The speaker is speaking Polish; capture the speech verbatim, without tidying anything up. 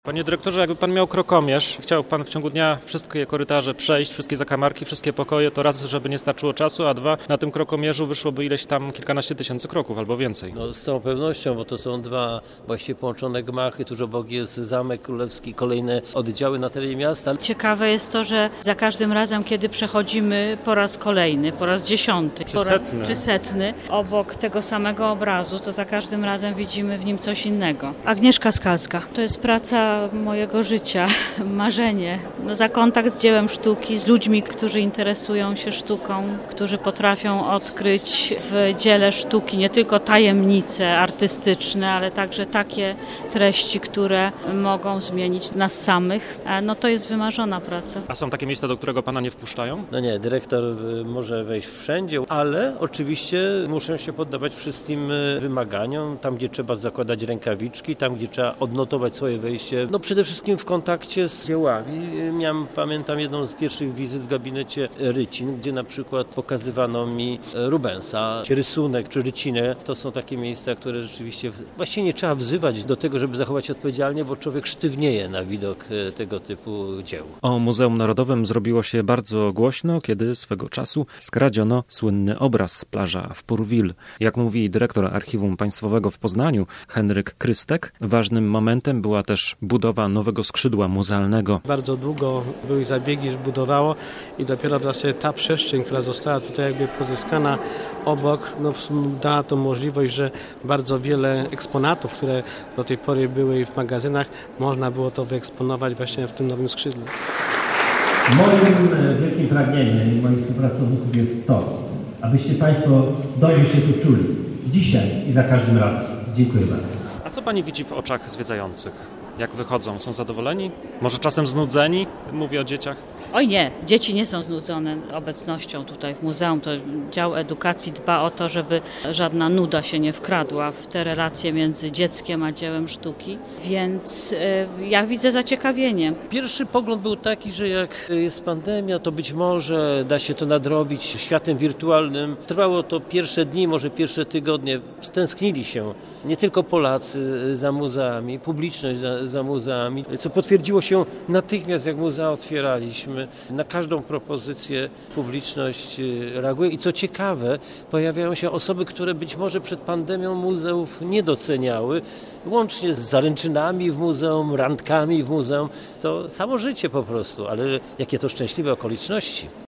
Panie dyrektorze, jakby pan miał krokomierz, chciał pan w ciągu dnia wszystkie korytarze przejść, wszystkie zakamarki, wszystkie pokoje, to raz, żeby nie starczyło czasu, a dwa, na tym krokomierzu wyszłoby ileś tam kilkanaście tysięcy kroków albo więcej. No z całą pewnością, bo to są dwa właściwie połączone gmachy, tuż obok jest Zamek Królewski, kolejne oddziały na terenie miasta. Ciekawe jest to, że za każdym razem, kiedy przechodzimy po raz kolejny, po raz dziesiąty, Czy po raz setny. czy setny, obok tego samego obrazu, to za każdym razem widzimy w nim coś innego. Agnieszka Skalska. To jest praca mojego życia, marzenie. No, za kontakt z dziełem sztuki, z ludźmi, którzy interesują się sztuką, którzy potrafią odkryć w dziele sztuki nie tylko tajemnice artystyczne, ale także takie treści, które mogą zmienić nas samych. No to jest wymarzona praca. A są takie miejsca, do którego pana nie wpuszczają? No nie, dyrektor może wejść wszędzie, ale oczywiście muszą się poddawać wszystkim wymaganiom, tam gdzie trzeba zakładać rękawiczki, tam gdzie trzeba odnotować swoje wejście. No przede wszystkim w kontakcie z dziełami. Miałem, pamiętam, jedną z pierwszych wizyt w gabinecie Rycin, gdzie na przykład pokazywano mi Rubensa, rysunek czy rycinę. To są takie miejsca, które rzeczywiście właściwie nie trzeba wzywać do tego, żeby zachować się odpowiedzialnie, bo człowiek sztywnieje na widok tego typu dzieł. O Muzeum Narodowym zrobiło się bardzo głośno, kiedy swego czasu skradziono słynny obraz Plaża w Pourville. Jak mówi dyrektor Archiwum Państwowego w Poznaniu, Henryk Krystek, ważnym momentem była też budowa nowego skrzydła muzealnego. Bardzo długo były zabiegi, budowało i dopiero w zasadzie ta przestrzeń, która została tutaj jakby pozyskana obok, no, dała to możliwość, że bardzo wiele eksponatów, które do tej pory były w magazynach, można było to wyeksponować właśnie w tym nowym skrzydle. Moim wielkim pragnieniem i moich współpracowników jest to, abyście Państwo dobrze się tu czuli. Dzisiaj i za każdym razem. Dziękuję bardzo. A co pani widzi w oczach zwiedzających? Jak wychodzą? Są zadowoleni? Może czasem znudzeni? Mówię o dzieciach. Oj nie, dzieci nie są znudzone obecnością tutaj w muzeum. To dział edukacji dba o to, żeby żadna nuda się nie wkradła w te relacje między dzieckiem a dziełem sztuki. Więc y, ja widzę zaciekawienie. Pierwszy pogląd był taki, że jak jest pandemia, to być może da się to nadrobić światem wirtualnym. Trwało to pierwsze dni, może pierwsze tygodnie. Stęsknili się nie tylko Polacy za muzeami, publiczność za, za muzeami, co potwierdziło się natychmiast, jak muzea otwieraliśmy. Na każdą propozycję publiczność reaguje i co ciekawe, pojawiają się osoby, które być może przed pandemią muzeów nie doceniały, łącznie z zaręczynami w muzeum, randkami w muzeum. To samo życie po prostu, ale jakie to szczęśliwe okoliczności.